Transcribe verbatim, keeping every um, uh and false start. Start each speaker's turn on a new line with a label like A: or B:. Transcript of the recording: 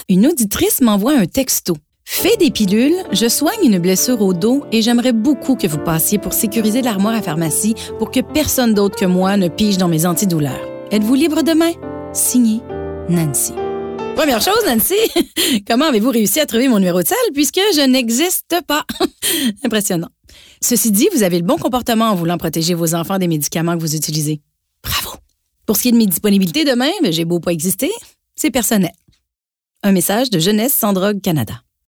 A: Une auditrice m'envoie un texto. Fais des pilules, je soigne une blessure au dos et j'aimerais beaucoup que vous passiez pour sécuriser l'armoire à pharmacie pour que personne d'autre que moi ne pige dans mes antidouleurs. Êtes-vous libre demain? Signé Nancy. Première chose, Nancy, comment avez-vous réussi à trouver mon numéro de salle puisque je n'existe pas? Impressionnant. Ceci dit, vous avez le bon comportement en voulant protéger vos enfants des médicaments que vous utilisez. Bravo! Pour ce qui est de mes disponibilités demain, j'ai beau pas exister, c'est personnel. Un message de Jeunesse sans drogue Canada.